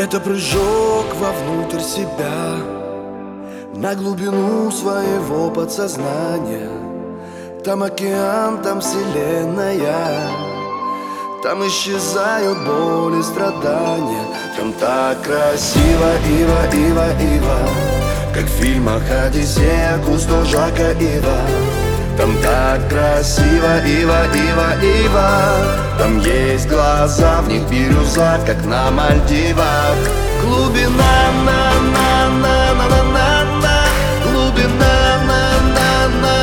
Это прыжок вовнутрь себя, на глубину своего подсознания. Там океан, там вселенная, там исчезают боли, страдания. Там так красиво, ива, ива, ива, как в фильмах «Одиссея», Кусто, Жака Ива. Там так красиво, ива, ива, ива. Там есть глаза, в них бирюза, как на Мальдивах. Глубина, на, на, на, на, на, на, на. Глубина, на, на, на.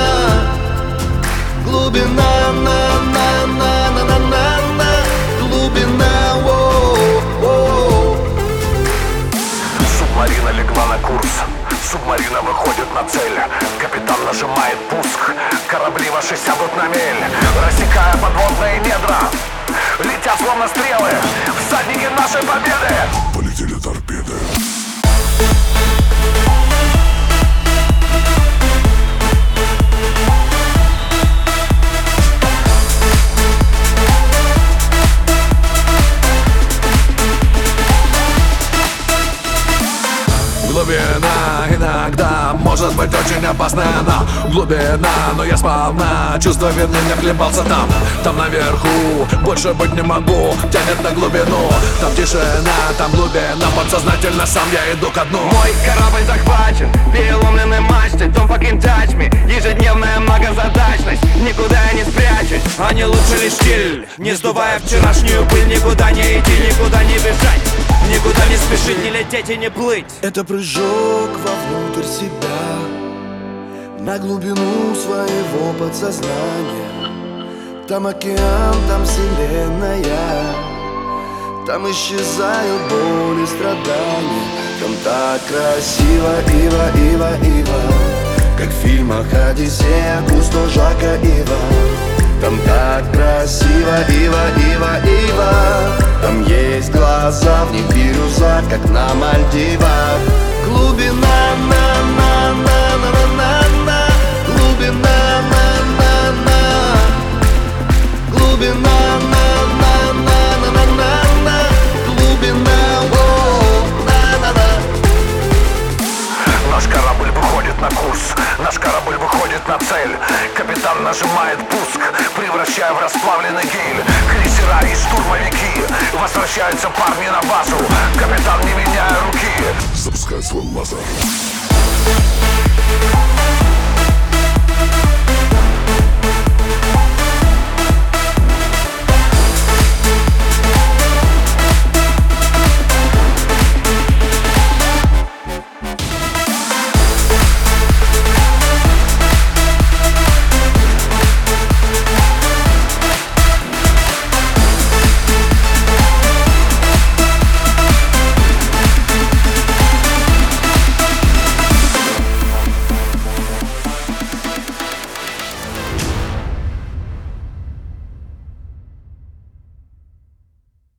Глубина, на, на, на, на, на, на, на. Глубина, воу, воу. Субмарина легла на курс, субмарина выходит на цель. Капитан нажимает пуск, корабли ваши сядут на мель, рассекая подводные недра. Летят словно стрелы всадники нашей победы. Полетели торпеды. Глубина иногда может быть очень опасная, она глубина, но я сполна чувство вины не вхлебался там. Там наверху больше быть не могу, тянет на глубину. Там тишина, там глубина, подсознательно сам я иду ко дну. Мой корабль захвачен, переломленный мачтой. Don't fucking touch me. Ежедневная многозадачность, никуда я не спрячусь. А не лучше лишь стиль, не сдувая вчерашнюю пыль. Никуда не идти, никуда не бежать, никуда не спешить, не лететь и не плыть. Это прыжок вовнутрь себя, на глубину своего подсознания. Там океан, там вселенная, там исчезают боли, страдания. Там так красиво, ива, ива, ива, как в фильмах «Одиссея», Кусто, Жака Ива. Там так красиво, ива, ива, ива. Там есть глаза, в них бирюза, как на Мальдивах. Глубина, на, на, на, на, на, на, на. Глубина, на, на, на. Глубина, на, на, на, на, на, на, на. Глубина, воу, на, на, на. Наш корабль выходит на курс, наш корабль выходит на цель. Капитан нажимает пуск, превращая в расплавленный гель. Крейсера и штурмовики, возвращаются парни на базу. Капитан, не меняя руки, Запускает свой лазер.